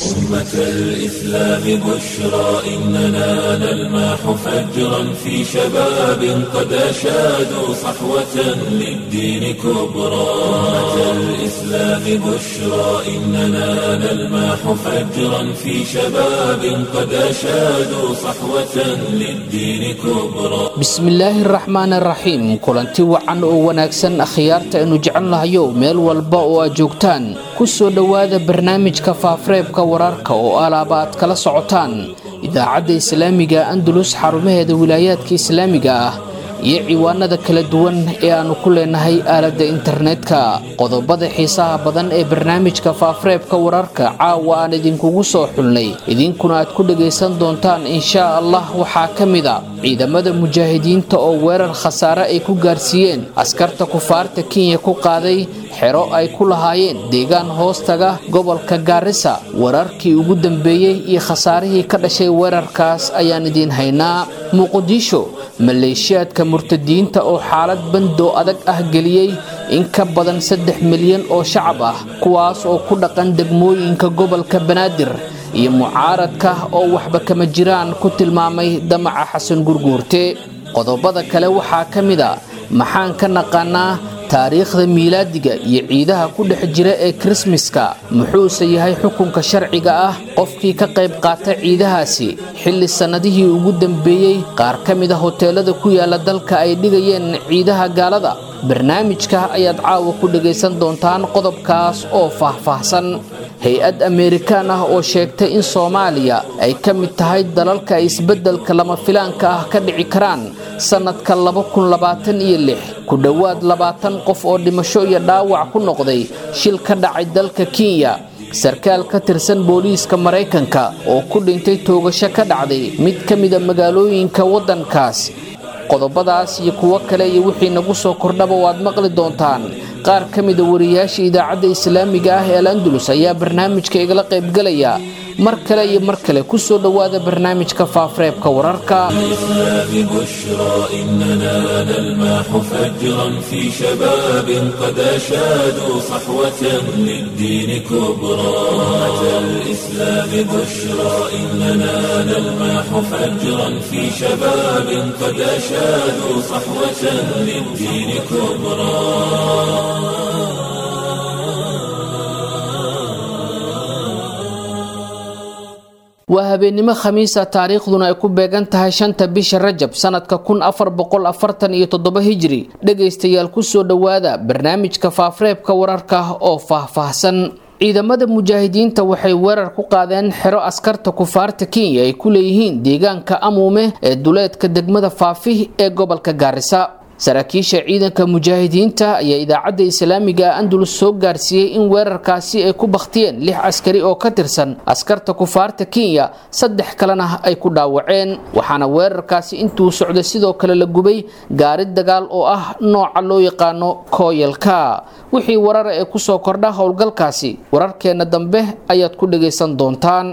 أمة الإسلام بشرى إننا نلمح فجرا في شباب قد أشادوا صحوة للدين كبرى أمة الإسلام بشرى إننا نلمح فجرا في شباب قد أشادوا صحوة للدين كبرى بسم الله الرحمن الرحيم كلنتي وعن وناكسن أخيارتا إنو جعلنا يو ميل والباء وجوكتان كسو دوادا برنامج كفافريبكا wararka oo alaaba aad kala socotaan idaacadda islaamiga Andalus xarumaheeda wilaayadka islaamiga ah iyo ciwaanada kala duwan ee aanu ku leenahay aaladda internetka qodobada xiisaha badan ee barnaamijka faafareebka wararka caawa aan idinkugu soo xulnay idinkuna aad ku dhageysan doontaan insha Allah waxaa kamida ciidamada mujaahidiinta oo weerar khasaare ay ku gaarsiiyeen askarta kufaarta Kenya ku qaaday xero ay ku lahaayeen deegaan hoostaga gobolka Garissa wararkii ugu dambeeyay iyo khasaarihii ka dhashay weerarkaas ayaan idin haynaa Muqdisho maleeshiyadka murtadiinta oo xaalad bando adag ah galiyay in ka badan 3 milyan oo shacab ah kuwaas oo ku dhaqan degmooyinka gobolka Banaadir iyo mucaaradka oo waxba kama jiraan ku tilmaamay damaca Xasan Gurguurte qodobada kale waxaa kamida maxaan ka naqaanaa taariikhda miilaadiga iyo ciidaha ku dhex jira ee Christmaska muxuu yahay xukunka sharciga ah qofkii ka qayb qaata ciidahaasi xilli sanadihii ugu dambeeyay qaar kamida hoteelada ku yaala dalka ay dhigayeen ciidaha gaalada barnaamijka ayaad caawa ku dhageysan doontaan qodobkaas oo faahfaahsan hay'ad Amerikaan ah oo sheegtay in Soomaaliya ay ka mid tahay dalalka isbeddelka lama filaanka ah ka dhici karaan sanadka 2026 ku dhawaad 20 qof oo dhimasho iyo dhaawac ku noqday shil ka dhacay dalka Kenya sarkaal ka tirsan booliiska Mareykanka oo ku dhintay toogasho ka dhacday mid kamida magaalooyinka wadankaas qodobadaas iyo kuwa kale iyo wixii nagu soo kordhaba waad maqli doontaan qaar kamida wariyaasha idaacadda islaamiga ah ee Andalus ayaa barnaamijka igala qayb galaya mar kale ku soo dhawaada barnaamijka faafareebka wararka بشرى إننا نلمح فجرا في شباب قد أشادوا صحوة للدين كبرى أمة الإسلام بشرى إننا نلمح فجرا في شباب قد أشادوا صحوة للدين كبرى وهابينimo khamiisa taariikhduna ay ku beegan tahay 5 bisha Rajab sanadka 1447 Hijri dhageystayaal ku soo dhawaada barnaamijka faafareebka wararka oo faahfaahsan ciidamada mujaahidiinta waxay weerar ku qaadeen xero askarta kufaarta Kenya ay ku leeyihiin deegaanka Amuume ee duleedka degmada Faafih ee gobolka Garissa saraakiisha ciidanka mujaahidiinta ayaa idaacadda islaamiga Andalus soo gaarsiiyay in weerarkaasi ay ku baqtiyeen 6 askari oo ka tirsan askarta kufaarta Kenya 3 kalena ay ku dhaawaceen waxaana weerarkaasi intuu socday sidoo kale la gubay gaari dagaal oo ah nooca loo yaqaano Koyalka wixii warar ay ku soo kordha howlgalkaasi wararkeena dambe ayaad ku dhageysan doontaan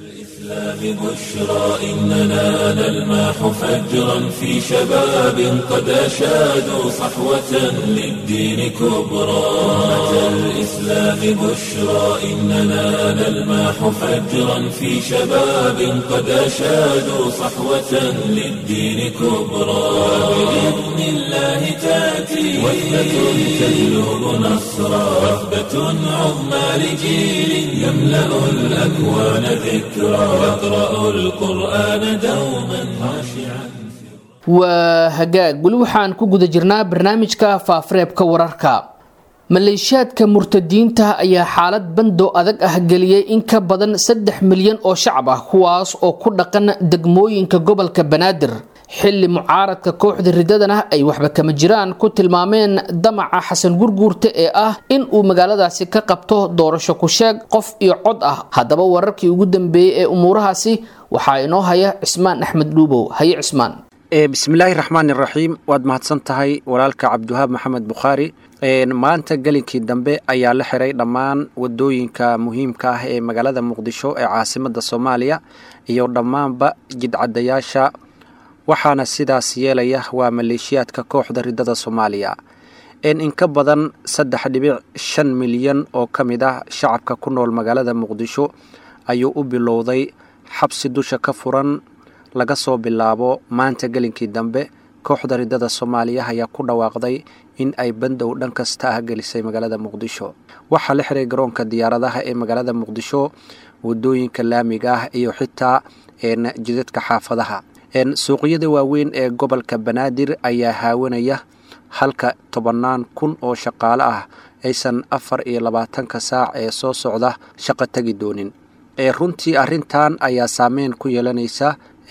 بشرى إننا نلمح فجرا في شباب قد أشادوا صحوة للدين كبرى أمة الإسلام بشرى إننا نلمح فجرا في شباب قد أشادوا صحوة للدين كبرى بإذن الله تأتي وحدة تجلب نصرا وحدة عظمى لجيل يملأ الأكوان ذكرى يقرأ القرآن دوما خاشعا وهجاج wali waxaan ku guda jirnaa barnaamijka faafareebka wararka maleeshiyadka murtadiinta ayaa xaalad bando adag ah galiyay in ka badan 3 milyan oo shacab ah kuwaas oo ku dhaqan degmooyinka gobolka Banaadir xilli mucaaradka kooxda ridadana ay waxba kama jiraan ku tilmaameen damaca Xasan Gurguurte ee ah in uu magaaladaasi ka qabto doorasho ku sheeg qof iyo cod ah hadaba wararkii ugu dambeeyay ee umuurahaasi waxa inoo haya Cismaan Axmed Dhuubow haye Cismaan bismillaahir rahmaanir rahiim waad mahadsantahay walaalka Cabduhaab Maxamed Bukhari maanta galinkii dambe ayaa la xiray dhammaan wadooyinka muhiimka ah ee magaalada Muqdisho ee caasimadda Soomaaliya iyo dhammaanba jidcadayaasha waxaana sidaas yeelaya waa maleeshiyadka kooxda ridada Soomaaliya in ka badan 3.5 milyan oo kamid ah shacabka ku nool magaalada Muqdisho ayuu u bilowday xabsi dusha ka furan laga soo bilaabo maanta gelinkii dambe. kooxda riddada Soomaaliya ayaa ku dhawaaqday in ay bandow dhan kasta ah gelisay magaalada Muqdisho. waxaa la xiray garoonka diyaaradaha ee magaalada Muqdisho, wadooyinka laamiga ah iyo xitaa jidadka xaafadaha. suuqyada waaweyn ee gobolka Banaadir ayaa haawanaya, halka 10,000 oo shaqaale ah aysan 24 saac ee soo socda shaqo tagi doonin. runtii arrintan ayaa saameyn ku yeelanaysa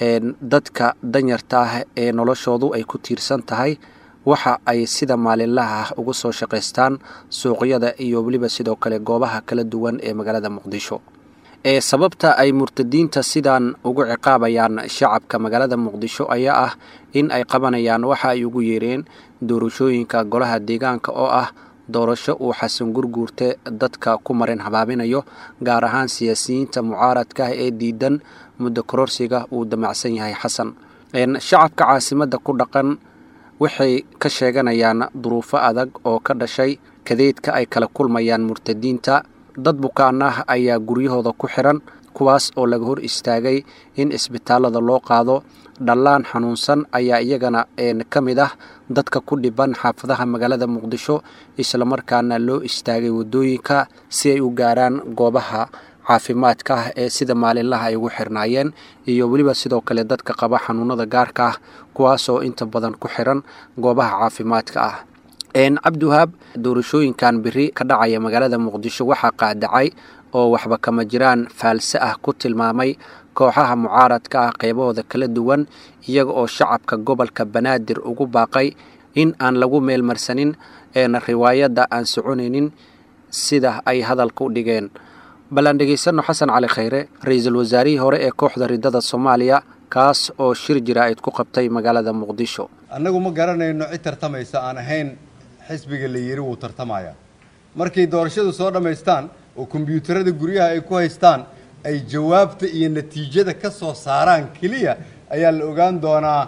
dadka danyarta ah ee noloshoodu ay ku tiirsan tahay waxa ay sida maalinlaha ah ugu soo shaqaystaan suuqyada iyo waliba sidoo kale goobaha kala duwan ee magaalada Muqdisho. sababta ay murtadiinta sidan ugu ciqaabayaan shacabka magaalada Muqdisho ayaa ah in ay qabanayaan waxa ay ugu yeereen doorashooyinka golaha deegaanka oo ah doorasho uu Xasan Gurguurte dadka ku marin habaabinayo, gaar ahaan siyaasiyiinta mucaaradka ee diidan muddo kororsiga uu damacsan yahay Xasan. shacabka caasimadda ku dhaqan waxay ka sheeganayaan duruufo adag oo ka dhashay kadeedka ay kala kulmayaan murtadiinta. dad bukaan ah ayaa guryahooda ku xiran, kuwaas oo laga hor istaagay in isbitaalada loo qaado. dhallaan xanuunsan ayaa iyagana ka mid ah dadka ku dhiban xaafadaha magaalada Muqdisho, isla markaana loo istaagay wadooyinka si ay u gaaraan goobaha caafimaadka ah ee sida maalinlaha ay ugu xirnaayeen, iyo waliba sidoo kale dadka qaba xanuunada gaarka ah kuwaas oo inta badan ku xiran goobaha caafimaadka ah. Cabdiwahaab, doorashooyinkan biri ka dhacaya magaalada Muqdisho waxaa qaadacay oo waxba kama jiraan faalse ah ku tilmaamay kooxaha mucaaradka ah qaybahooda kala duwan, iyaga oo shacabka gobolka Banaadir ugu baaqay in aan lagu meel marsanin riwaayadda aan soconaynin sida ay hadalka u dhigeen. balan dhageysano Xasan Cali Khayre, ra'iisul wasaarihii hore ee kooxda riddada Soomaaliya, kaas oo shir jiraa'id ku qabtay magaalada Muqdisho. annagu ma garanayno cid tartamaysa aan ahayn xisbiga la yiri wuu tartamaya. markay doorashadu soo dhameystaan oo kombiyuutarada guryaha ay ku haystaan ay jawaabta iyo natiijada ka soo saaraan kaliya ayaa la ogaan doonaa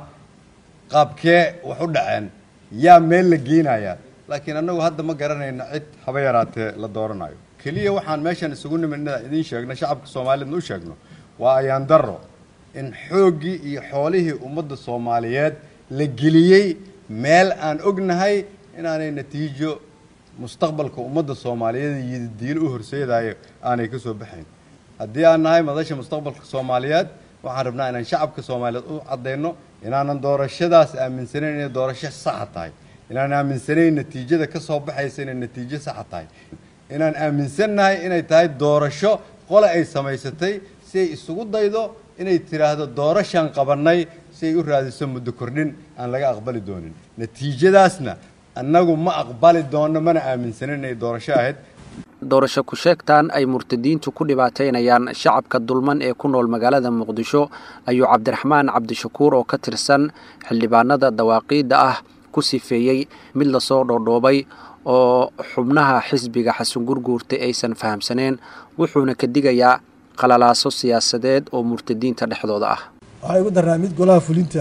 qaabkee wax u dhaceen, yaa meel la geenaya. laakiin annagu hadda ma garanayno cid haba yaraatee la dooranayo. kaliya waxaan meeshan isugu nimidna idin sheegna shacabka Soomaaliyeed u sheegno waa ayaan darro in xoogii iyo xoolihii ummadda Soomaaliyeed la geliyay meel aan ognahay inaanay natiijo mustaqbalka ummadda Soomaaliyeed iyo diin u horseedayo aanay ka soo baxayn. haddii aan nahay madasha mustaqbalka Soomaaliyeed waxaan rabnaa inaan shacabka Soomaaliyeed u cadeyno inaanan doorashadaas aaminsanayn inay doorasho sax tahay, inaan aaminsanayn natiijada ka soo baxaysa inay natiijo sax tahay, inaan aaminsanahay inay tahay doorasho qole ay samaysatay si ay isugu daydo inay tiraahdo doorashan qabanay si ay u raadiso muddo kordhin aan laga aqbali doonin. natiijadaasna annagu ma aqbali doono, mana aaminsanayn inay doorasho ahayd. doorasho ku sheegtaan ay murtadiintu ku dhibaateynayaan shacabka dulman ee ku nool magaalada Muqdisho ayuu Cabdiraxmaan Cabdishakuur oo ka tirsan xildhibaanada dawaaqiida ah ku sifeeyay mid la soo dhoodhoobay oo xubnaha xisbiga Xasan Gurguurte aysan fahamsaneen, wuxuuna ka digayaa qalalaaso siyaasadeed oo murtadiinta dhexdooda ah. waxay ugu darnaa mid golaha fulinta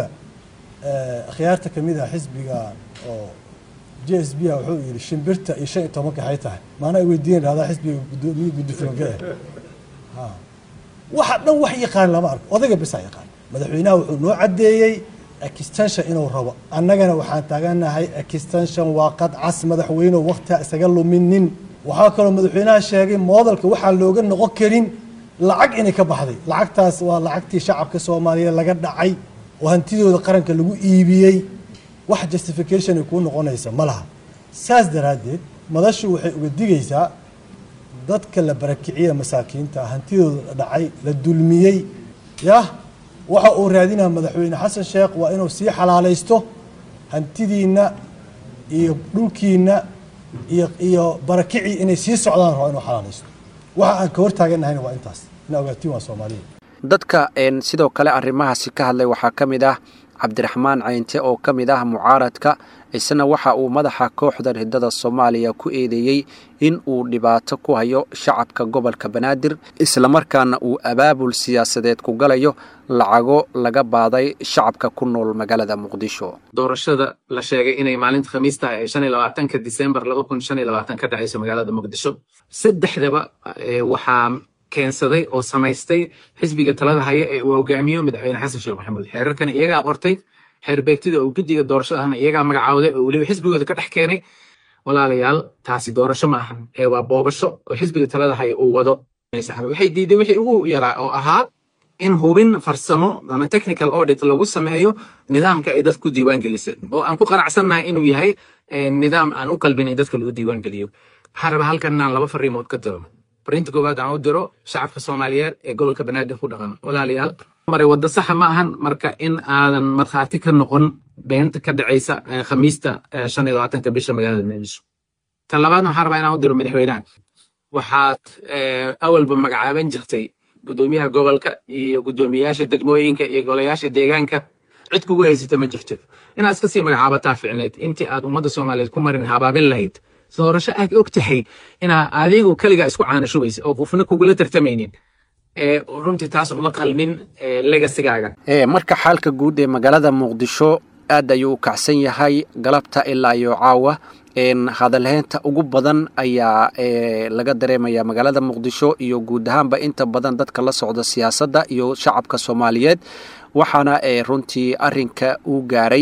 khiyaarta kamid ah xisbiga oo JSB wuxuu yiri shimbirta iyo 15 waxay tahay maana ay weydiin raada xisbiga gudoomiye guddiga waxa dhan wax yaqaan lama arko, odaga bas yaqaan. madaxweynaha wuxuu noo cadeeyay extension inuu rabo, annagana waxaan taaganahay extension waa qad cas madaxweynuhu waqti isaga luminin. waxaa kaloo madaxweynaha sheegay modelka waxaan looga noqon karin lacag inay ka baxday. lacagtaas waa lacagtii shacabka Soomaaliyeed laga dhacay oo hantidooda qaranka lagu iibiyay, wax justification ku noqonaysa malaha. saas daraadeed madashu waxay uga digaysaa dadka la barakiciya masaakiinta hantidooda dhacay la dulmiyay waxa uu raadinaa madaxweyne Xasan Sheekh waa inuu sii xalaalaysto hantidiina iyo dhulkiina iyo barakici inay sii socdaan waa inuu xalaalaysto. waxa aan ka hortaaganahay waa intaas in ogaatiin waa Soomaaliyeed. dadka sidoo kale arrimahaasi ka hadlay waxaa ka mid ah Cabdiraxmaan Caynte oo ka mid ah mucaaradka, isna waxa uu madaxa kooxda riddada Soomaaliya ku eedeeyay in uu dhibaato ku hayo shacabka gobolka Banaadir, isla markaana uu abaabul siyaasadeed ku galayo lacago laga baaday shacabka ku nool magaalada Muqdisho. doorashada la sheegay inay maalinta Khamiista ay 25 December 2025 ka dhacayso magaalada Muqdisho, saddexdaba waxaa keensaday oo samaystay xisbiga talada haya ee uu hogaamiyo madaxweyne xasan sheekh maxamuud xeerarkan iyagaa qortay xeer beegtida oo guddiga doorashadana iyagaa magacawday oo weliba xisbigooda ka dhex keenay walaalayaal taasi doorasho ma ahan ee waa boobasho oo xisbiga talada haya uu wado waxay diiday wixii ugu yaraa oo ahaa in hubin farsamo ama technical audit lagu sameeyo nidaamka ay dadku diiwaan gelisay oo aan ku qanacsannahay inuu yahay nidaam aan u qalbinay dadka lagu diiwaan geliyo waxaan rabaa halkan inaan 2 fariimood ka diro fariinta koowaad aan u diro shacabka Soomaaliyeed ee gobolka Banaadir ku dhaqan walaalayaal maray wada sax ma ahan marka in aadan markhaati ka noqon beenta ka dhacaysa khamiista 25 bisha magaalada Muqdisho tan labaad waxaan rabaa inaan u diro madaxweynaha waxaad awalba magacaaban jirtay gudoomiyaha gobolka iyo gudoomiyaasha degmooyinka iyo golayaasha deegaanka cid kugu haysata ma jirto inaad iska sii magacaabataa ficneed intii aad ummadda Soomaaliyeed ku marin habaabin lahayd doorasho aad og tahay inaa adigu kaliga isku caanashubaysa oo qofna kugula tartamaynin runtii taas uma qalmin legasigaaga marka xaalka guud ee magaalada Muqdisho aad ayuu u kacsan yahay galabta ilaa iyo caawa hadalheynta ugu badan ayaa laga dareemaya magaalada Muqdisho iyo guud ahaanba inta badan dadka la socda siyaasadda iyo shacabka Soomaaliyeed waxaana runtii arrinka uu gaaray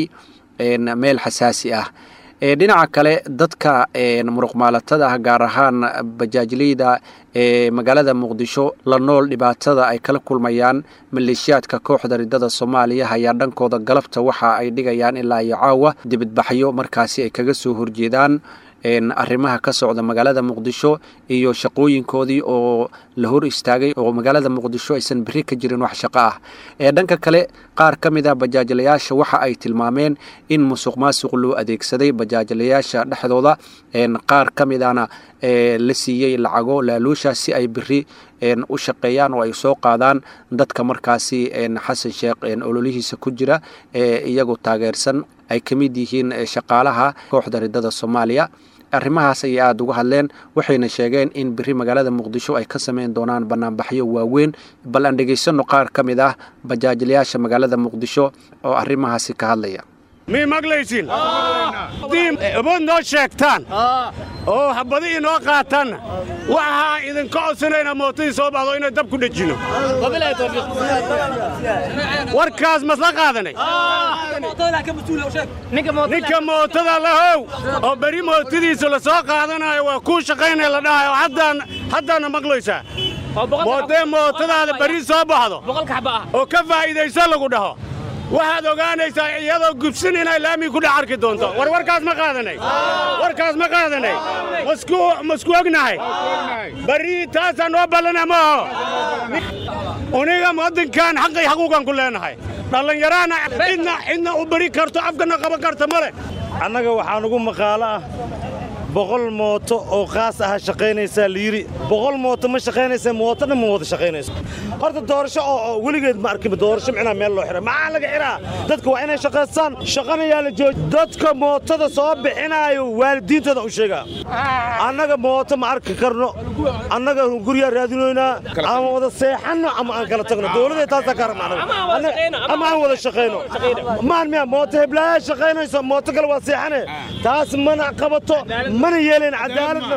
meel xasaasi ah dhinaca kale dadka muruqmaalatada gaar ahaan bajaajleyda magaalada Muqdisho la nool dhibaatada ay kala kulmayaan maleeshiyaadka kooxda ridada Soomaaliya ayaa dhankooda galabta waxa ay dhigayaan ilaa iyo caawa dibadbaxyo markaasi ay kaga soo horjeedaan arrimaha ka socda magaalada Muqdisho iyo shaqooyinkoodii oo la hor istaagay oo magaalada Muqdisho aysan bari ka jirin wax shaqo ah dhanka kale qaar kamid ah bajaajlayaasha waxa ay tilmaameen in musuqmaasuq loo adeegsaday bajaajlayaasha dhexdooda qaar kamid ahna la siiyay lacago laaluusha si ay bari u shaqeeyaan oo ay soo qaadaan dadka markaasi xasan sheekh ololihiisa ku jira iyagu taageersan ay kamid yihiin shaqaalaha kooxda ridada Soomaaliya arrimahaas ay aad uga hadleen waxayna sheegeen in bari magaalada Muqdisho ay ka sameyn doonaan banaanbaxyo waaweyn bal aan dhageysano qaar kamid ah bajaajlayaasha magaalada Muqdisho oo arrimahaasi ka hadlaya مي مغليسين ديم بندو شيكتان oo habadi inoo qaatan waxa idin ka codsanayna mootii soo baxdo inay dab ku dhajino warkaas masla qaadanay ninka mootada lahow oo bari mootidiisa la soo qaadanayo waa ku shaqaynay la dhahayo haddana maqlaysaa mootada bari soo baxdo oo ka faa'iideyso lagu dhaho waxaad ogaanaysaa iyadoo gubsin inay laami ku dhacarki doonto warkaas ma qaadanay masku ognahay bari taasaan noo ballana maaho uniga muwadinkan xaqii xaquuqan ku leenahay dhallinyarana cidna u bari karto afkana qaban karta male annaga waxaa nugu maqaalo ah 100 mooto oo qaas ah shaqaynaysa liiri 100 mooto ma shaqaynaysa mootona ma wada shaqaynayso horta doorasho oo weligeed ma arkin doorasho macna meel loo xiray ma laga xiraa dadku waa inay shaqaystaan shaqanayaa la jooj dadka mootada soo bixinayo waalidiintooda u sheega annaga mooto ma arki karno annaga guriga raadinayna ama wada seexano ama aan kala tagno dawladda taas ka rabnaa ama aan wada shaqayno ma mooto heblaha shaqaynayso mooto kale waa seexane taas mana qabato mana yeelin cadaalad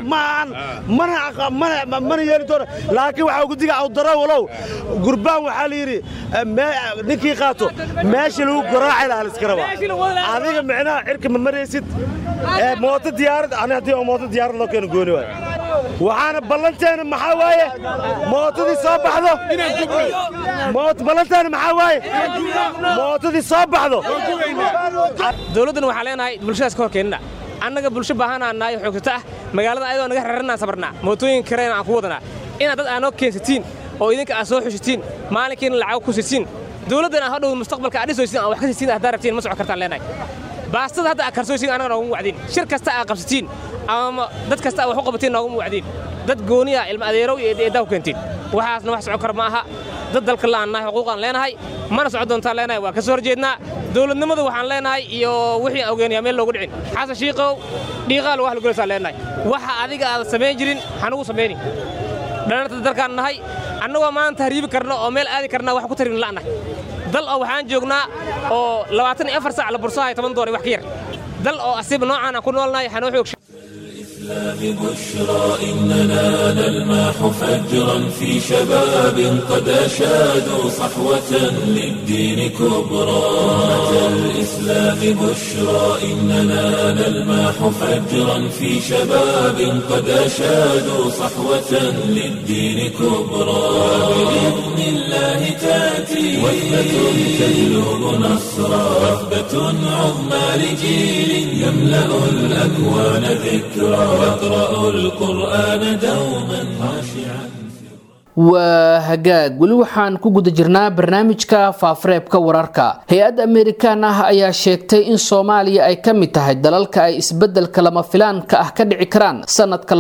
mana yeelin doona laakiin waxa ugu diga aw daro walow gurbaan waxa la yiri ninkii qaato meesha lagu garaacay la iska raba adiga macnaa cirka ma maraysid mooto diyaarad ana hadii mooto diyaarad loo keen gooni waay waxaana ballanteena maxaa waaye mootadii soo baxdo ballanteena maxaa waaye mootadii soo baxdo dawladdan waxaa leenahay bulshadaas ka horkeenna annaga bulsho baahananahay xoogsato ah magaalada ayadoo naga xirranaa sabarnaa mootooyin kareen aan ku wadanaa inaad dad aanoo keensatiin oo idinka aad soo xushitiin maalinkiina lacag ku siisiin dawladdan aan hadhow mustaqbalka aad dhisaysiin aan wax ka siisiin haddaa rabtiin ma socon kartaan leenahay baastada hadda aad karsoysiin annaga noogu wacdiin shir kasta aad qabsatiin ama dad kasta aad wax u qabatiin noogu wacdiin dad gooniya ilma adeerow iyo eedaa ku keentiin waxaasna wax socon kar ma aha dad dalka la'aanahay xuquuqan leenahay mana socon doontaan leenahay waa ka soo horjeednaa dawladnimadu waxaan leenahay iyo wixii aan ogeynaya meel loogu dhicin xasan shiiqow dhiiqaal wax lagu leesaa leenahay waxa adiga aad samayn jirin xanugu sameeyni dhallinyarta dalkaan nahay annagoo maanta hariibi karno oo meel aadi karna wax ku tarin la'nahay dal oo waxaan joognaa oo 24 saac la bursahay $10 wax ka yar dal oo asiib noocaan aan ku noolnahay xanoo xoog بشرى إننا نلمح فجرا في شباب قد أشادوا صحوة للدين كبرى أمة الإسلام بشرى إننا نلمح فجرا في شباب قد أشادوا صحوة للدين كبرى بإذن الله تأتي وثبة تجلب نصرا وثبة عظمى لجيل يملأ الأكوان ذكرى يقرأ القرآن دوما خاشعا. waa hagaag weli waxaan ku guda jirnaa barnaamijka faafareebka wararka. hay-ad Amerikaan ah ayaa sheegtay in Soomaaliya ay ka mid tahay dalalka ay isbedelka lama filaanka ah ka dhici karaan sanadka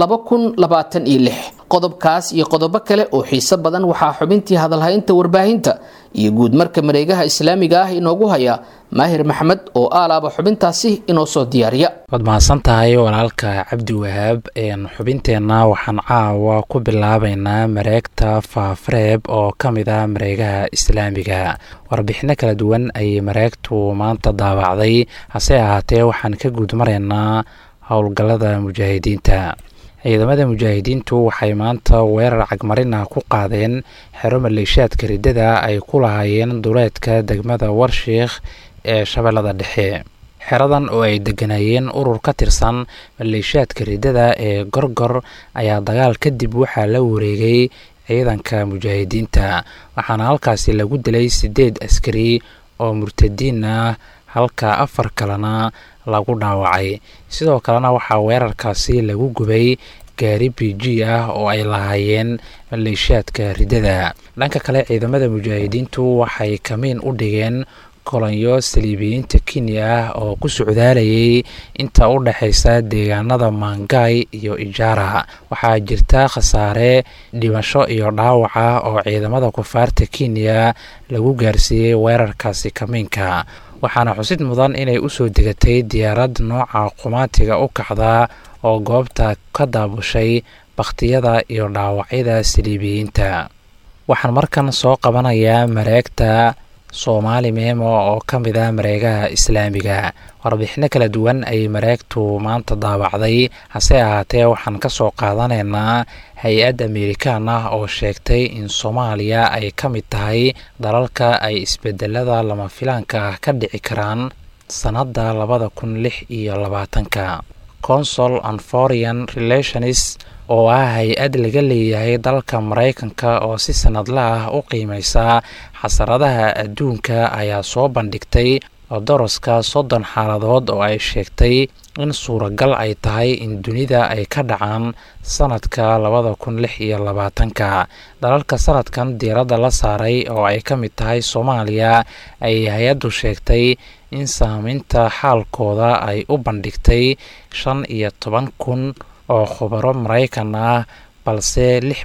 2026. qodobkaas iyo qodobo kale oo xiiso badan waxaa xubintii hadalhaynta warbaahinta iyo guud marka mareegaha islaamiga ah inoogu haya maahir maxamed oo aalaaba xubintaasi inoo soo diyaariya. waad mahadsan tahay walaalka cabdi wahaab. xubinteenna waxaan caawa ku bilaabaynaa mareegta faafareeb oo ka mid ah mareegaha islaamiga. warbixino kala duwan ayay mareegtu maanta daabacday, hase ahaatee waxaan ka guud maraynaa howlgallada mujaahidiinta. ciidamada mujaahidiintu waxay maanta weerar cagmarin ah ku qaadeen xero maleeshiyaadka riddada ay ku lahaayeen duleedka degmada warshiikh ee shabeellada dhexe. xeradan oo ay deganayeen urur ka tirsan maleeshiyaadka riddada ee gorgor ayaa dagaal kadib waxaa la wareegay ciidanka mujaahidiinta, waxaana halkaasi lagu dilay 8 askari oo murtadiin ah halka 4 kalena lagu dhaawacay. sidoo kalena waxaa weerarkaasi lagu gubay gaari BG ah oo ay lahaayeen maleeshiyaadka riddada. dhanka kale ciidamada mujaahidiintu waxay kamiin u dhigeen kolonyo saliibiyiinta Kenya ah oo ku socdaalayay inta u dhaxaysa deegaanada Mangai iyo Ijara. waxaa jirta khasaare dhimasho iyo dhaawac ah oo ciidamada kufaarta Kenya lagu gaarsiiyey weerarkaasi kamiinka, waxaana xusid mudan inay u soo degatay diyaarad nooca qumaatiga u kacda oo goobta ka daabushay bakhtiyada iyo dhaawacyada saliibiyiinta. waxaan markan soo qabanayaa mareegta Soomaali Memo oo ka mid ah mareegaha islaamiga. warbixino kala duwan ayay mareegtu maanta daabacday, hase ahaatee waxaan ka soo qaadanaynaa hay-ad Amerikaan ah oo sheegtay in Soomaaliya ay ka mid tahay dalalka ay isbedelada lama filaanka ah ka dhici karaan sanada 2026. Council on Foreign Relations oo ah hay-ad laga leeyahay dalka Mareykanka oo si sanadla ah u qiimeysa xasaradaha adduunka ayaa soo bandhigtay daraska 30 xaaladood oo ay sheegtay in suuragal ay tahay in dunida ay ka dhacaan sanadka 2026. dalalka sanadkan diiradda la saaray oo ay ka mid tahay Soomaaliya ay hay-addu sheegtay in saameynta xaalkooda ay u bandhigtay 15,000 oo khubaro Mareykan ah, balse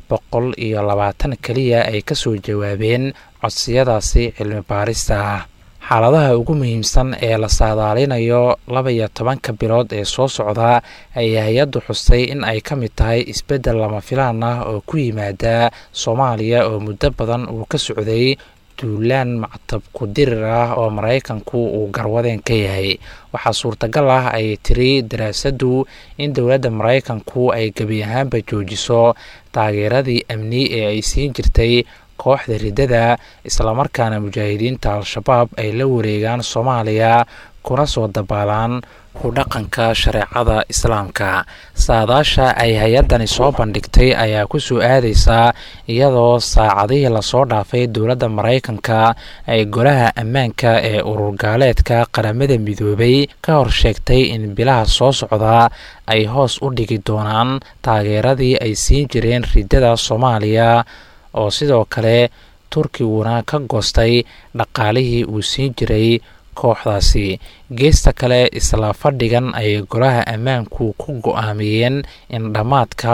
620 kaliya ay ka soo jawaabeen codsiyadaasi cilmi baarista ah. xaaladaha ugu muhiimsan ee la saadaalinayo 12 bilood ee soo socda ay hay-addu xustay in ay ka mid tahay isbedel lama filaan ah oo ku yimaada Soomaaliya oo muddo badan uu ka socday duulaan mactab ku dirir ah oo Mareykanku uu garwadeen ka yahay. waxaa suurtagal ah ay tiri daraasaddu in dowladda Mareykanku ay gebi ahaanba joojiso taageeradii amni ee ay siin jirtay kooxda riddada, islamarkaana mujaahidiinta al-shabaab ay la wareegaan Soomaaliya kuna soo dabaalaan ku dhaqanka shareecada islaamka. saadaasha ay hay-adani soo bandhigtay ayaa ku soo aadaysaa iyadoo saacadihii lasoo dhaafay dowladda Mareykanka ay golaha ammaanka ee urur gaaleedka qaramada midoobay ka hor sheegtay in bilaha soo socda ay hoos u dhigi doonaan taageeradii ay siin jireen riddada Soomaaliya, oo sidoo kale Turkiguna ka goostay dhaqaalihii uu siin jiray kooxdaasi. geesta kale isla fadhigan ay golaha ammaanku ku go'aamiyeen in dhammaadka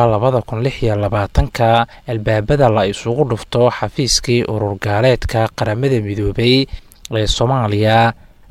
2026 albaabada la isugu dhufto xafiiskii urur gaaleedka qaramada midoobay ee Soomaaliya,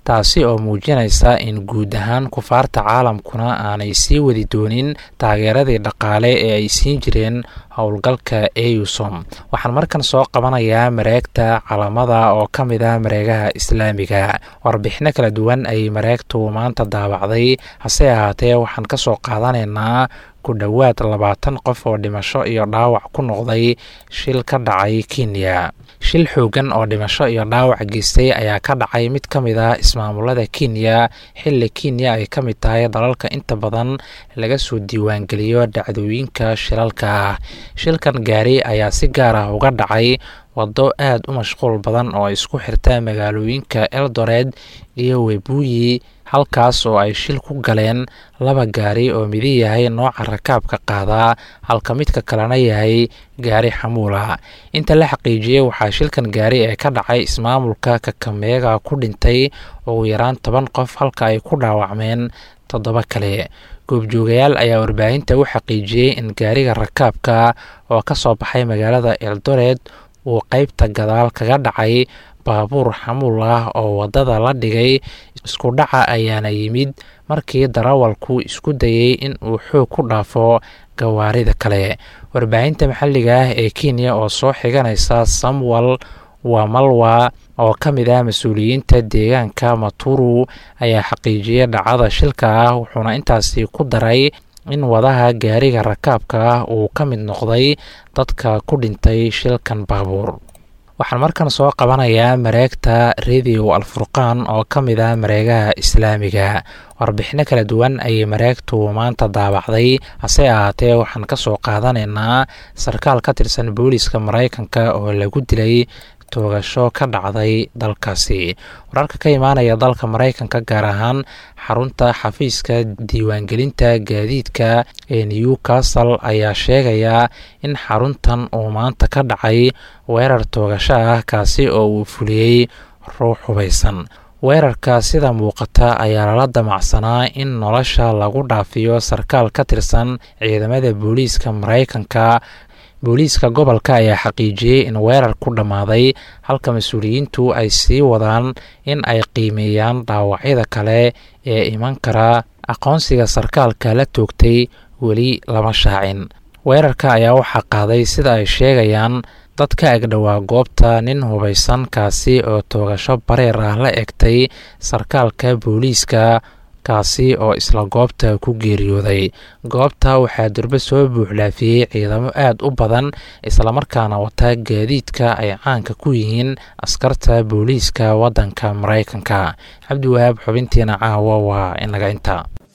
taasi oo muujinaysa in guud ahaan kufaarta caalamkuna aanay sii wadi doonin taageeradii dhaqaale ee ay siin jireen howlgalka EUSOM. waxaan markan soo qabanayaa mareegta calamada oo ka mid ah mareegaha islaamiga. warbixino kala duwan ay mareegtu maanta daabacday, hase ahaatee waxaan ka soo qaadanaynaa ku dhowaad 20 qof oo dhimasho iyo dhaawac ku noqday shil ka dhacay Kenya. shil xoogan oo dhimasho iyo dhaawac geystay ayaa ka dhacay mid ka mid ah ismaamulada Kenya, xilli Kenya ay ka mid tahay dalalka inta badan laga soo diiwaangeliyo dhacdooyinka shilalka ah. shilkan gaari ayaa si gaar ah uga dhacay wado aad u mashquul badan oo isku xirta magaalooyinka Eldoret iyo Webuye, halkaas oo ay shil ku galeen 2 gaari oo midi yahay nooca rakaabka qaada halka midka kalena yahay gaari xamuula. inta la xaqiijiyay waxaa shilkan gaari ee ka dhacay ismaamulka Kakamega ku dhintay ugu yaraan 10 qof halka ay ku dhaawacmeen 7 kale. goobjoogayaal ayaa warbaahinta u xaqiijiyay in gaariga rakaabka oo ka soo baxay magaalada Eldoret uu qaybta gadaal kaga dhacay baabuur xamuul ah oo wadada la dhigay. isku dhaca ayaana yimid markii darawalku isku dayay in uu xoog ku dhaafo gawaarida kale. warbaahinta maxalliga ah ee Kenya oo soo xiganaysa Samuel Wamalwa oo ka mid ah mas-uuliyiinta deegaanka Maturu ayaa xaqiijiyay dhacdada shilka ah, wuxuuna intaasi ku daray in wadaha gaariga rakaabka ah uu ka mid noqday dadka ku dhintay shilkan baabuur. waxaan markan soo qabanayaa mareegta Radio Al-Furqaan oo ka mid ah mareegaha islaamiga. warbixino kala duwan ayay mareegtu maanta daabacday, hase ahaatee waxaan ka soo qaadanaynaa sarkaal ka tirsan booliiska Mareykanka oo lagu dilay toogasho ka dhacday dalkaasi. wararka ka imaanaya dalka Mareykanka gaar ahaan xarunta xafiiska diiwaangelinta gaadiidka ee Newcastle ayaa sheegaya in xaruntan uu maanta ka dhacay weerar toogasho ah kaasi oo uu fuliyey ruux hubeysan. weerarka sida muuqata ayaa lala damacsanaa in nolosha lagu dhaafiyo sarkaal ka tirsan ciidamada booliiska Mareykanka. booliiska gobolka ayaa xaqiijiyey in weerar ku dhammaaday, halka mas-uuliyiintu ay sii wadaan in ay qiimeeyaan dhaawacyada kale ee iman kara. aqoonsiga sarkaalka la toogtay weli lama shaacin. weerarka ayaa waxaa qaaday sida ay sheegayaan dad ka agdhowaa goobta nin hubeysan kaasi oo toogasho bareer ah la egtay sarkaalka booliiska kaasi oo isla goobta ku geeriyooday. goobta waxaa durba soo buuxlaafiyey ciidamo aad u badan islamarkaana wata gaadiidka ay caanka ku yihiin askarta booliiska waddanka Mareykanka. cabdiwahaab, xubintiina caawa waa inaga inta.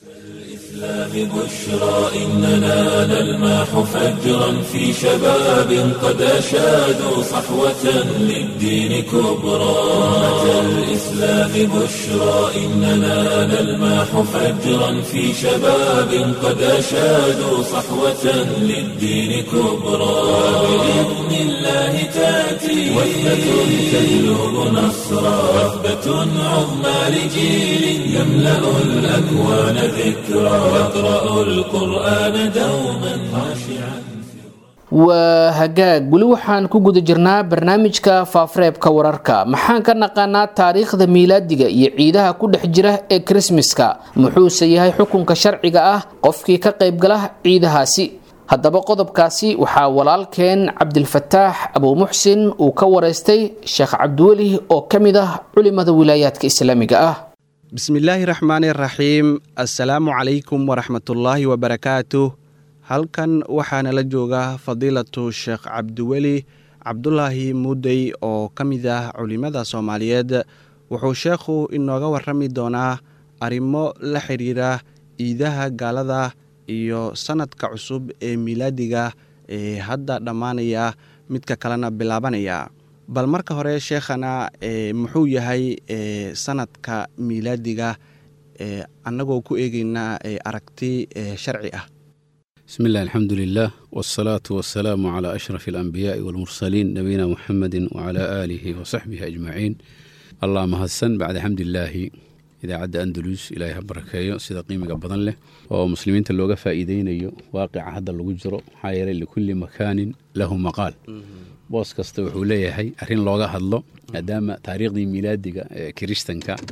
بشرى إننا نلمح فجرا في شباب قد أشادوا صحوة للدين كبرى. الإسلام بشرى إننا نلمح فجرا في شباب قد أشادوا صحوة للدين كبرى. بإذن الله تأتي وثبة تجلب نصرا، وثبة عظمى لجيل يملأ الأكوان ذكرى يقرأ القرآن دوما خاشعا. waa hagaag weli waxaan ku guda jirnaa barnaamijka faafareebka wararka. maxaan ka naqaanaa taariikhda miilaadiga iyo ciidaha ku dhex jira ee Christmaska? muxuuse yahay xukunka sharciga ah qofkii ka qayb gala ciidahaasi? haddaba qodobkaasi waxaa walaalkeen Cabdilfataax Abu Muxsin uu ka wareystay Sheekh Cabdiweli oo ka mid ah culimada wilaayaadka islaamiga ah. bismillaahi raxmaani raxiim. assalaamu calaykum waraxmatullaahi wabarakaatuh. halkan waxaana la jooga fadiilatu sheekh cabdiweli cabdulaahi mudey oo ka mid ah culimada Soomaaliyeed. wuxuu sheekhu inooga warrami doonaa arrimo la xiriira ciidaha gaalada iyo sanadka cusub ee miilaadiga ee hadda dhammaanaya midka kalena bilaabanaya. bal marka hore sheekhana muxuu yahay sanadka miilaadiga annagoo ku eegaynaa aragti sharci ah? بسم الله الحمد لله والصلاة والسلام على أشرف الأنبياء والمرسلين نبينا محمد وعلى آله وصحبه أجمعين. اللهم هسن بعد حمد الله إذا عد أندلس إلهي بركايو سيدا قيمة قبضان له ومسلمين تلوغا فائدين واقع هذا اللوجر حير لكل مكان له مقال بوس كستوحوا ليه هاي أرين لوغا هدلو أدام تاريخ دي ميلاد كريستنكا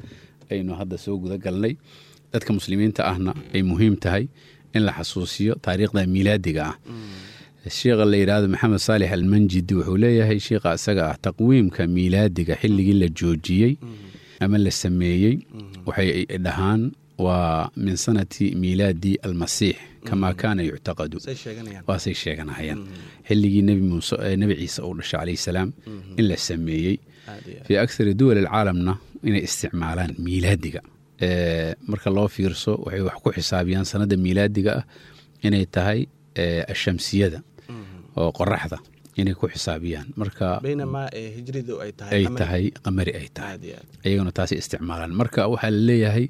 aynu hadda soo guda galnay dadka muslimiinta ahna ay muhiim tahay in la xasuusiyo taariikhda miilaadiga ah sheekha la yidhaahdo maxamed saalix almanjidi wuxuu leeyahay sheekha isaga ah taqwiimka miilaadiga xilligii la joojiyey ama la sameeyey waxay dhahaan waa min sanati miilaadi almasiix kamaa kaana yuctaqadu waasay sheeganahayaan xilligii nebi ciise uu dhashay calayhi salaam in la sameeyey fii aksari duwal alcaalamna inay isticmaalaan miilaadiga marka loo fiirso waxay wax ku xisaabiyaan sanada miilaadiga ah inay tahay ashamsiyada oo qoraxda inay ku xisaabiyaan marka ay tahay qamari ay tahay ayaguna taasay isticmaalaan marka waxaa la leeyahay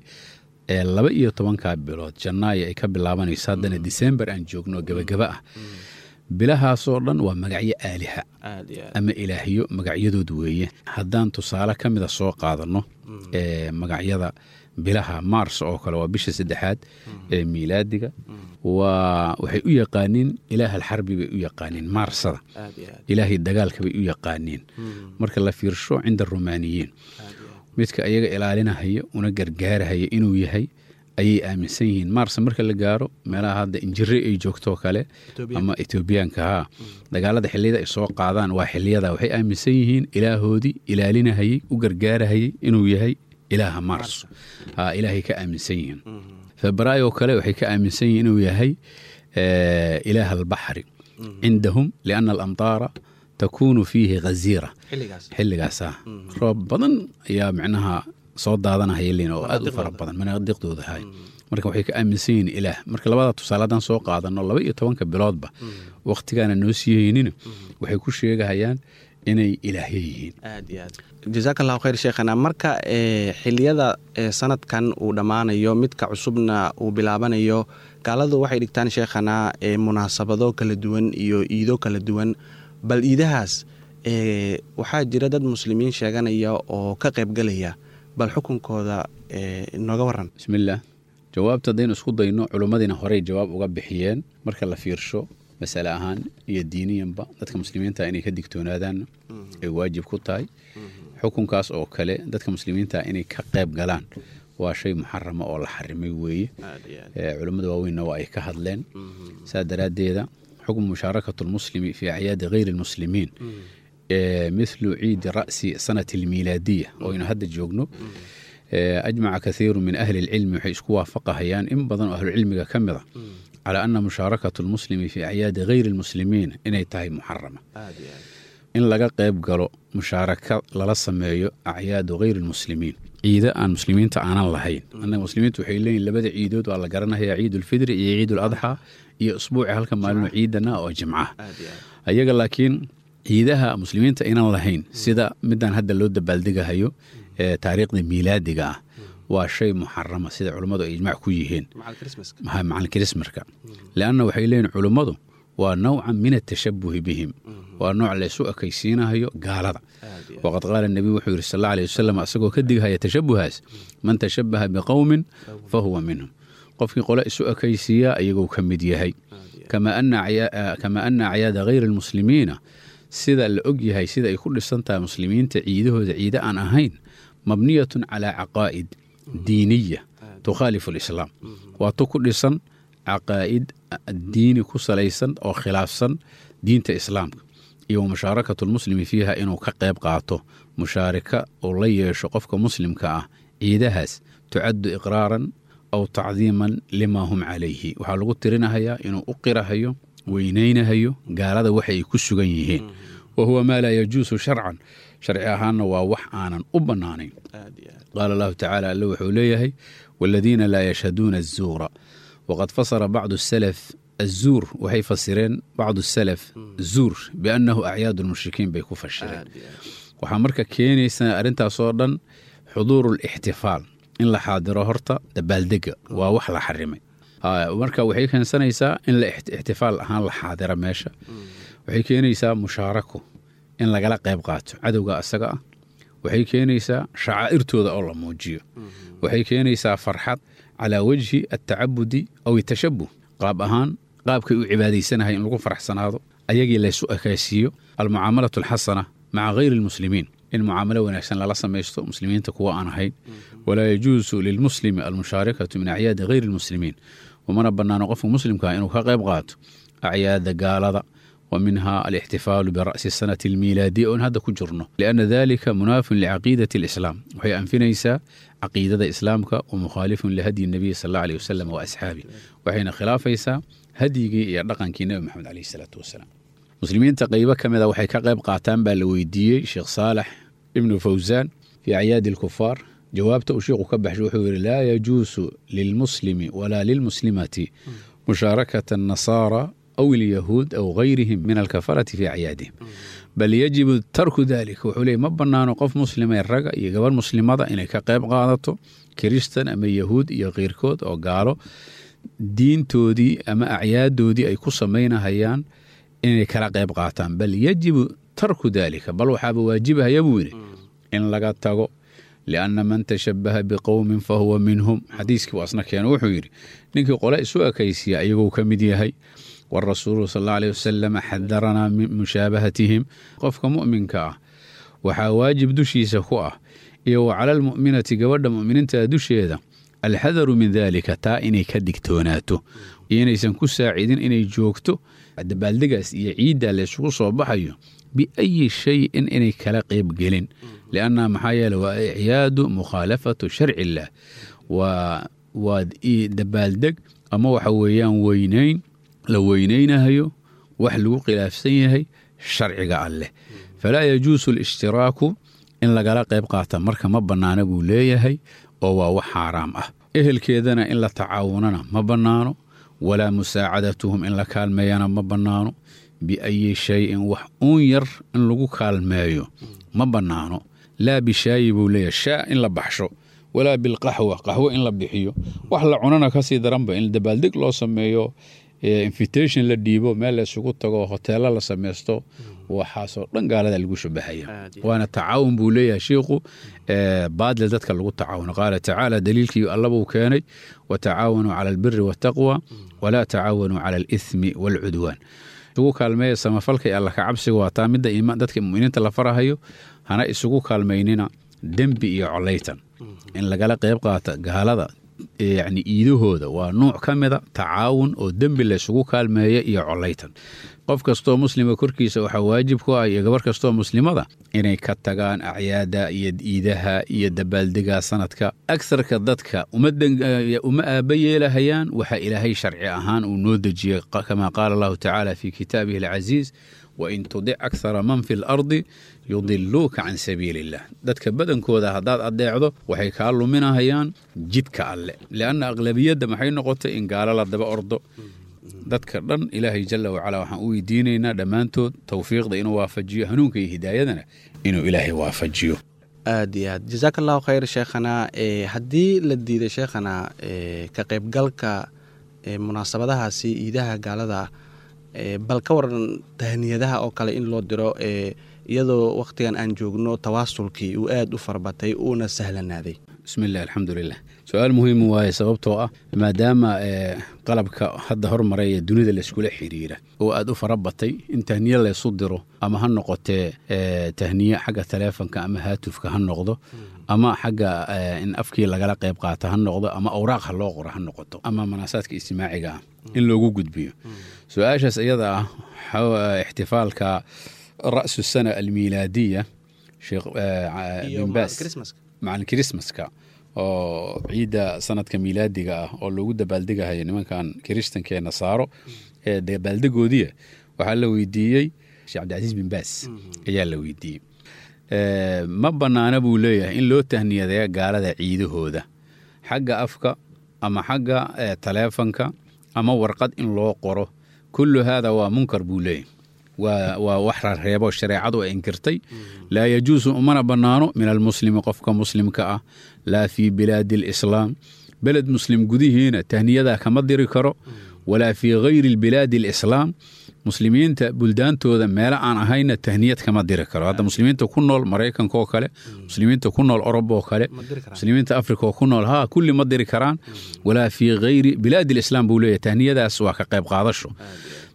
12 bilood janaayo ay ka bilaabanayso haddana December aan joogno gabagaba ah bilahaasoo dhan waa magacyo aaliha ama ilaahiyo magacyadood weeye haddaan tusaale ka mida soo qaadano magacyada bilaha Mars oo kale waa bisha 3aad ee miilaadiga waxay u yaqaaniin ilaah alxarbi bay u yaqaaniin Marsada ilaahay dagaalka bay u yaqaaniin marka la fiirsho cinda Rumaaniyiin midka ayaga ilaalinahaya una gargaarahaya inuu yahay ayay aaminsan yihiin Mars marka la gaaro meelaha hadda injiri ay joogto kale ama Etoobiyaanka dagaalada xilliyada ay soo qaadaan waa xilliyada waxay aaminsan yihiin ilaahoodii ilaalinahayay u gargaarahayay inuu yahay ilaaha Mars ilaahay ka aaminsan yihiin Febraayo kale waxay ka aaminsan yihiin inuu yahay ilaaha al-bahri عندهم لأن الأمطار تكون فيه غزيرة حلقاسا روب بدن يا معناها صوت دادنا هي اللي نو أدو فرب بدن من أدق دود هاي مركب وحيك أمسين إله مركب لبعض تصالدان سوق هذا إنه الله يتوانك بلاد به وقت كان النوسيين وحيكون شيء هيان إني إلهيين جزاك الله خير شيخنا مركا حليada sanadkan uu dhamaanayo midka cusubna uu bilaabanayo gaaladu waxay dhigtaan sheekhana munaasabado kala duwan iyo iido kala duwan bal iidahaas waxaa jira dad muslimiin sheeganaya oo ka qayb galaya bal xukunkooda nooga waran bismillaah jawaabta deen isku dayno culimadina hore jawaab uga bixiyeen marka la fiirsho mas'ala ahaan iyo diiniyanba dadka muslimiinta inay ka digtoonaadaan ay waajib ku tahay xukunkaas oo kale dadka muslimiinta inay ka qayb galaan waa shay muxarama oo la xarimay weeye culimada waaweynna waa ay ka hadleen saadaradeeda حكم مشاركة المسلم في أعياد غير المسلمين مثل عيد رأس سنة الميلادية وإن هذا الجوجنو أجمع كثير من أهل العلم وحيسكوا فقهيان إن بضن أهل العلم كمضة على أن مشاركة المسلم في أعياد غير المسلمين إن يتهي محرمة إن لقى قيب قالوا مشاركة للسمايو أعياد غير المسلمين عيدا عن مسلمين تعانا اللهين أن المسلمين تحيلين اللي بدأ عيدود وعلى قرنا هي عيد الفطر عيد الأضحى iyo usbuuci halka maalin ciidana oo jimcaha ayaga laakiin ciidaha muslimiinta inaan lahayn sida midaan hadda loo dabaaldegayo taariikhda miilaadiga ah waa shay muxarama sida culimadu ay ijmaac ku yihiin macal Christmaska laana waxay leeyihiin culimadu waa noocan min at-tashabbuh bihim waa nooc la soo akaysiinayo gaalada waqad qaala nabi wuxuu yiri sallallahu alayhi wasallam asagoo ka digaya tashabbuhaas man tashabbaha biqawmin fa huwa minhum qofkii qole isu akaysiya ayagoo ka mid yahay kama anna acyaada ghayr almuslimiina sida la og yahay sida ay ku dhisantahay muslimiinta ciidahooda ciida aan ahayn mabniyatun calaa caqaa'id diiniya tukhaalifu alislaam waato ku dhisan caqaa'id diini ku salaysan oo khilaafsan diinta islaamka iyo mushaarakatu lmuslimi fiiha inuu ka qayb qaato mushaarika oo la yeesho qofka muslimka ah ciidahaas tucaddu iqraaran أو تعظيما لما هم عليه وحلقوا ترينها إنه أقرهيو وينينهيو قال هذا وحي كسجينيهين وهو ما لا يجوز شرعا شرعها ووحانا أبنانين قال الله تعالى لو حوليه والذين لا يشهدون الزور وقد فسر بعض السلف الزور وهي فسرين بعض السلف الزور بأنه أعياد المشركين بيكوف الشرين وحمرك كيني سنة أرنتا صورا حضور الاحتفال in la xaadiro horta dabaaldega waa wax la xarimay marka waxay keensanaysaa in la ixtifaal ahaan la xaadiro meesha waxay keenaysaa mushaarako in lagala qayb qaato cadowga asaga ah waxay keenaysaa shacaa'irtooda oo la muujiyo waxay keenaysaa farxad calaa wajhi at-ta'abbudi aw at-tashabbuh qaab ahaan qaabkay u cibaadaysanahay in lagu faraxsanaado ayagii la isu akaysiyo al-mu'amalatu al-hasana ma'a ghayr al-muslimiin in mucaamalo wanaagsan lala samaysto muslimiinta kuwa aan ahayn walaa yajuusu lilmuslimi almushaarikatu min acyaadi hayri lmuslimiin umana bannaano qofka muslimkaa inuu ka qayb qaato acyaada gaalada ومنها الاحتفال برأس السنة الميلادية أن هذا كجرنا لأن ذلك مناف لعقيدة الإسلام وهي أنفنيسا عقيدة إسلامك ومخالف لهدي النبي صلى الله عليه وسلم وأصحابه وحين خلافيسا هدي يرقن كي نبي محمد عليه الصلاة والسلام مسلمين تقريبا كما وحي كقيب قاتان بالويدية شيخ صالح ابن فوزان في أعياد الكفار جوابته شيخ كبح جوحور لا يجوز للمسلم ولا للمسلمة مشاركة النصارى أو اليهود أو غيرهم من الكفرة في أعيادهم بل يجب ترك ذلك وحولي ما بنانو قف مسلمين الرقا يقبل مسلمات إنay ka qayb qaadato كريستان أما يهود iyo غيركود oo gaalo diintoodii ama acyaaddoodii ay ku samaynahayaan inay kala qayb qaataan bal yajibu tarku dalika bal waxaaba waajibahaya buu yidhi in laga tago lianna man tashabbaha biqowmin fahuwa minhum xadiiskii waa asna keena wuxuu yidhi ninkii qole isu ekaysiya ayagoo ka mid yahay والرسول صلى الله عليه وسلم حذرنا من مشابهتهم قفك مؤمن كأه وحواجب دشي سكوه إيو على المؤمنة قبل مؤمنين تدشي هذا الحذر من ذلك تا إني كدكتوناته إني سنكو ساعدين إني جوكتو الدبالدقاس يعيد لسوق صباحيو بأي شيء إني كلاقيب قلن لأن محايا وإعياد مخالفة شرع الله ودبالدق أما وحويان وينين لو وينينهيو وحلو خلافسن yahay sharciga alle فلا يجوز الاشتراك in lagala qayb qaata marka ma banaana buu leeyahay oo waa wax xaraam ah ehelkeedana in la tacaawunana ma banaano wala musaacadatuhum in la kaalmeeyana ma banaano bi ay shay in wax uun yar in lagu kaalmeeyo ma banaano la bi shay buu leeyahay shaa in la baxsho wala bil qahwa in la bixiyo wax la cunana ka sii daranba in dabaaldig loo sameeyo invitation la dhiibo meel la isugu tago hoteelo la sameesto waxaasoo dhan gaalada lagu shabahaya waana tacaawun buu leeyahay sheekhu baadle dadka lagu tacaawuno qaala tacaala daliilkii alla buu keenay watacaawanuu cala albiri waataqwa walaa tacaawanuu cala alithmi waalcudwaan isugu kaalmeeya samafalka iyo alla ka cabsiga waa taa midda iimaan dadka mu'miniinta la farahayo hana isugu kaalmaynina dembi iyo colaytan in lagala qayb qaata gaalada يعني إيدهودا ونوع كمذا تعاون أو دم لسوق كالمية يعليتن قف كستو مسلم كركيس وحواجب كوا يجبر كستو مسلم هذا إني كتجان أعيادا يد إيدها يدبل دجا سنتك أكثر كضدك ومدن أبي لهيان وح إلهي شرع أهان ونودج كما قال الله تعالى في كتابه العزيز وإن تضع أكثر من في الأرض يضلوك عن سبيل الله دتك بدن كودا هداد أدعوه وحي كارلو منها هيان جدك الله لأن أغلبية محي نقطة إن قال الله دبا أرضو دتك رن إلهي جل وعلا وحنقوي دينينا دمانتو توفيق دا إنو وافجيه هنوكي هدايتنا إنو إلهي وافجيه aad jazaak allahu khayr sheekhana haddii la diiday sheekhana ka qaybgalka munaasabadahaasi iidaha gaalada bal ka waran tahniyadaha oo kale in loo diro iyadoo waqtigan aan joogno tawaasulkii uu aad u farbatay uuna sahlanaaday bismillaah alxamdulilah su-aal muhiim waaye sababtoo ah maadaama qalabka hadda hormaray ee dunida layskula xiriira oo aad u farabatay in tahniye laysu diro ama ha noqotee tahniye xagga taleefonka ama haatufka ha noqdo ama xagga in afkii lagala qayb qaata ha noqdo ama awraaq ha loo qoro ha noqoto ama manaasaadka ijtimaaciga ah in loogu gudbiyo su-aashaas iyada ah ixtifaalka رأس السنة الميلادية شيخ بن باس مع الكريسماسكا oo ciida sanadka miilaadiga ah oo lagu dabaaldegayo nimankan Kirishtanka ee Nasaaro ee dabaaldegoodiya waxa la weydiiyay Sheikh Abdulaziz bin Baas ayaa la weydiiyay ma banaana buu leeyahay in loo tahniyadeeyo gaalada ciidahooda xagga afka ama xagga taleefanka ama warqad in loo qoro kullu hada waa munkar buu leeyahay ووحر ريبو الشريعة وإنكرتي لا يجوز أمنا بنانو من المسلم قفك مسلم كأه لا في بلاد الإسلام بلد مسلم قدي هنا تهنية ذا كما ديري كرو ولا في غير البلاد الإسلام مسلمين بلدان تودا مالا عن هاينا تهنية كما ديري كرو هذا مسلمين تكونوا المريكان كوكالي مسلمين تكونوا الأوروبا وكالي مسلمين تأفريقيا وكونوا ها كل ما ديري كران ولا في غير بلاد الإسلام بولية تهنية ذا سواك قيب قادشو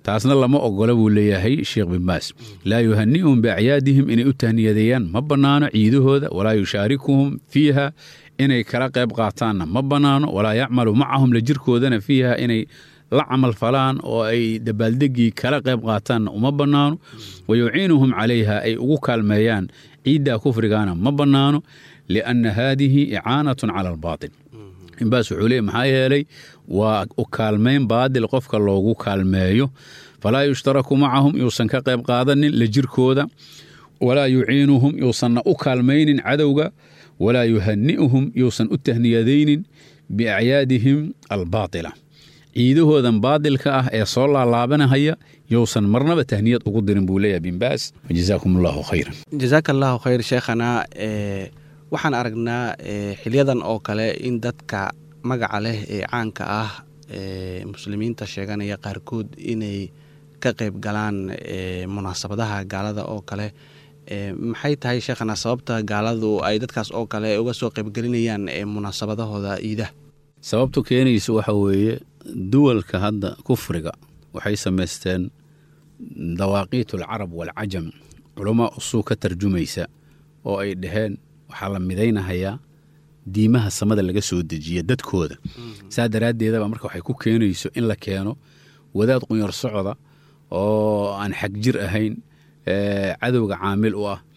taasna lama ogola buu leeyahay sheekh bin baas laa yuhani'uhum biacyaadihim inay u tahniyadeeyaan ma bannaano ciidahooda walaa yushaarikuhum fiiha inay kala qayb qaataanna ma bannaano walaa yacmalu macahum la jirkoodana fiiha inay la camal falaan oo ay dabaaldegii kala qayb qaataanna uma bannaano wa yuciinuhum calayha ay ugu kaalmeeyaan ciiddaa kufrigaana ma bannaano lianna haadihi icaanatun cala albaatil inbaas wuxuu leeyay maxaa yeelay waa u kaalmayn baadil qofka loogu kaalmeeyo falaa yushtaraku macahum yuusan ka qayb qaadanin la jirkooda walaa yuciinuhum yuusanna u kaalmaynin cadowga walaa yuhani'uhum yuusan u tahniyadaynin biacyaadihim albaatila ciidahoodan baadilka ah ee soo laalaabanahaya yousan marnaba tahniyad ugu dirin buu leeyahay bin baas jazaakum allahu khayran jazaaka allahu khayr sheekhana waxaan aragnaa xilyadan oo kale in dadka magaca leh ee caanka ah muslimiinta sheeganaya qaarkood inay ka qayb galaan munaasabadaha gaalada oo kale maxay tahay sheekhana sababta gaaladu ay dadkaas oo kale uga soo qaybgelinayaan munaasabadahooda iidaha sababtu keenaysa waxa weeye duwalka hadda kufriga waxay samaysteen dawaaqiit alcarab waalcajam culamaa usuu ka tarjumaysa oo ay dhaheen waxaa la midaynahayaa diimaha samada laga soo dejiya dadkooda saa daraaddeedaba marka waxay ku keenayso in la keeno wadaad qunyar socda oo aan xag jir ahayn cadowga caamil u ah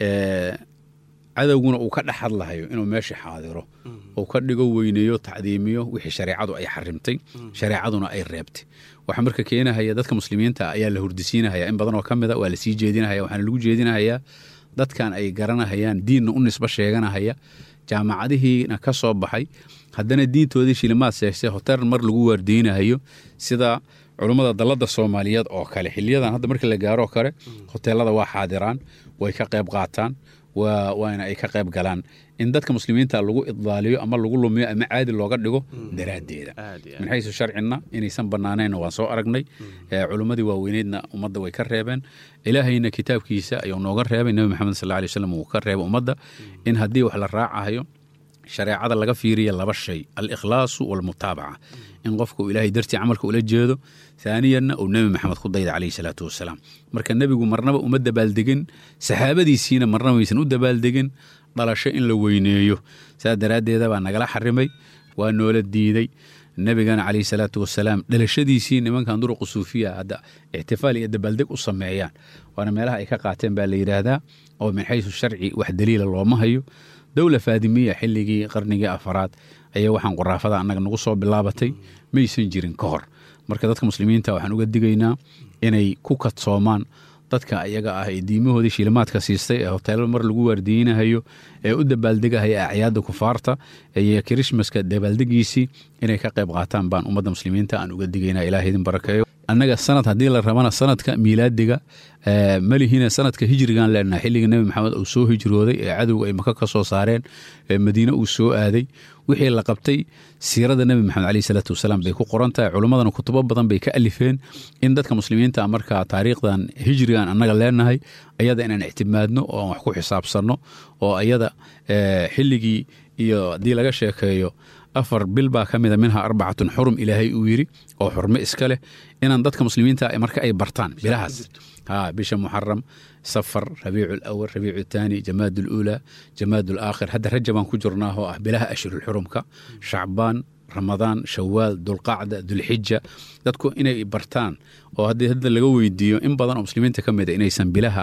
cadowguna uu ka dhex hadlahayo inuu meesha xaadiro uu ka dhigo weyneeyo tacdiimiyo wixii shareecadu ay xarimtay shareecaduna ay reebtay waxaa marka keenahaya dadka muslimiinta ayaa la hurdisiinahaya in badan oo ka mida waa la sii jeedinahaya waxaana lagu jeedinahayaa dadkan ay garanahayaan diinna u nisbo sheeganahaya jaamacadihiina ka soo baxay haddana diintoodii shilimaad seegtay hotel mar lagu waardeynahayo sida culummada dalladda soomaaliyeed oo kale xiliyadan hadda markii la gaaro oo kale hoteelada waa xaadiraan way ka qayb qaataan waana ay ka qayb galaan in dadka muslimiinta lagu idlaaliyo ama lagu lumiyo ama caadi looga dhigo daraaddeeda min xaysu sharcina inaysan bannaanayn waan soo aragnay culimmadii waaweyneydna ummadda way ka reebeen ilaahayna kitaabkiisa ayuu nooga reebay nebi maxamed sal alay wasalam uu ka reebay ummadda in haddii wax la raacahayo shareecada laga fiiriya laba shay alikhlaasu waalmutaabaca in qofka uu ilaahay dartii camalka ula jeedo haaniyanna uu nebi maxamed ku dayda calayhi salaatu wasalaam marka nebigu marnaba uma dabaaldegin saxaabadiisiina marnaba aysan u dabaaldegin dhalasho in la weyneeyo saa daraaddeeda baa nagala xarimay waa noola diiday nebigana calayhi salaatu wasalaam dhalashadiisii nimankan duruqu suufiya hadda ixtifaal iyo dabaaldeg u sameeyaan waana meelaha ay ka qaateen baa la yidhaahdaa oo min xaysu sharci wax daliila looma hayo dowla faadimiya xilligii qarnigii afaraad ayaa waxaan quraafada annaga nagu soo bilaabatay maysan jirin ka hor marka dadka muslimiinta waxaan uga digaynaa inay ku kadsoomaan dadka ayaga ah ee diimahoodii shilimaadka siistay ee hoteelada mar lagu waardiyeynahayo ee u dabaaldegahaya acyaadda kufaarta iyo kirishmaska dabaaldegiisii inay ka qayb qaataan baan ummadda muslimiinta aan uga digaynaa ilaah idin barakeeyo annaga sanad haddii la rabana sanadka miilaadiga malihina sanadka hijrigan leenaha xilliga nebi maxamed uu soo hijrooday ee cadowga ay maka ka soo saareen ee madiine uu soo aaday wixii la qabtay siirada nebi maxamed caleyhi salaatu wasalaam bay ku qoran tahay culimmadana kutubo badan bay ka alifeen in dadka muslimiinta markaa taariikhdan hijrigan annaga leenahay ayada inaan ictimaadno oo aan wax ku xisaabsanno oo ayada xilligii iyo haddii laga sheekeeyo 4 bil baa ka mida minha 4 xurum ilaahay uu yidhi oo xurmo iska leh inaan dadka muslimiinta marka ay bartaan bilahaas bisha muxaram safar rabiicu alawal rabiicu athani jamaadu alula jamaadu alaakhir hadda rajabaan ku jirnaa oo ah bilaha ashhurul xurumka shacbaan ramadaan shawaal dulqacda dulxija dadku inay bartaan oo haddii hadda laga weydiiyo in badan oo muslimiinta ka mida inaysan bilaha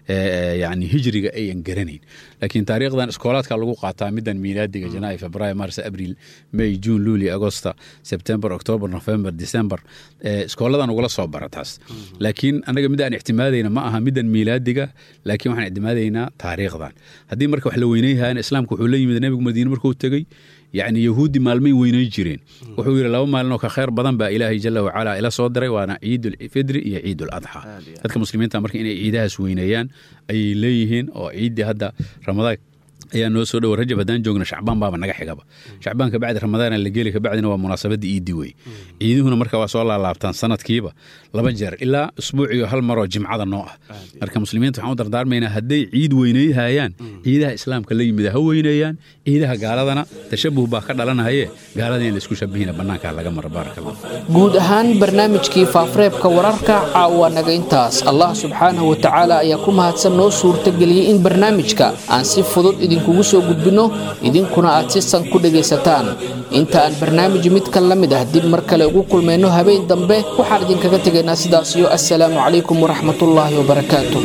yani hijriga ayan garanayn laakiin taariikhdan iskoolaadka lagu qaataa middan miilaadiga janaayo februaayo mars abriil may juun luuli agosta sebtembar october november december iskooladan ugula soo bara taas laakiin annaga mid aan ictimaadayna ma aha middan miilaadiga laakiin waxaan ictimaadaynaa taariikhdan haddii marka wax la weynayhayana islaamka wuxuu la yimid nebigu madiine markuu tegey يعني يهودي مالمين وينay jireen wuxuu yiri laba maalin oo ka khayr badan baa ilaahay jalla wa ala ila soo diray waana ciidul fidri iyo ciidul adha dadka muslimiinta marka inay ciidahaas weynayaan ay leeyihiin oo ciidii hadda ramadaan ayaa noo soo dhowa rajab haddaan joogna shacbaan baaba naga xigaba shacbaan kabacdi ramadaana la geli kabacdina waa munaasabadda iiddi wey ciiduhuna marka waa soo laalaabtaan sanadkiiba 2 jeer ilaa usbuuciyo hal maroo jimcada noo ah marka muslimiinta waxaan u dardaarmaynaa hadday ciid weyneeyhayaan ciidaha islaamka la yimid ha weyneeyaan ciidaha gaaladana tashabuh baa ka dhalanahayee gaalada in laisku shabahina bannaankaa laga mara baarakallah guud ahaan barnaamijkii faafareebka wararka caawa naga intaas allah subxaanahu wa tacaala ayaa ku mahadsan noo suurtageliyey in barnaamijka aan si fudud idinkugu soo gudbinno idinkuna aad si san ku dhegaysataan inta aan barnaamij midkan la mid ah dib mar kale ugu kulmayno habeen dambe waxaan idinkaga tegaynaa sidaas iyo assalaamu calaykum waraxmatullaahi wabarakaatuh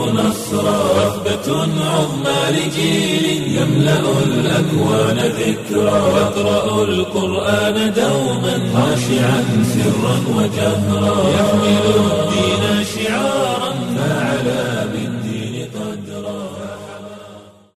الأكوان ذكرى يقرأ القرآن دوما خاشعا سرا وجهرا يحمل الدين شعارا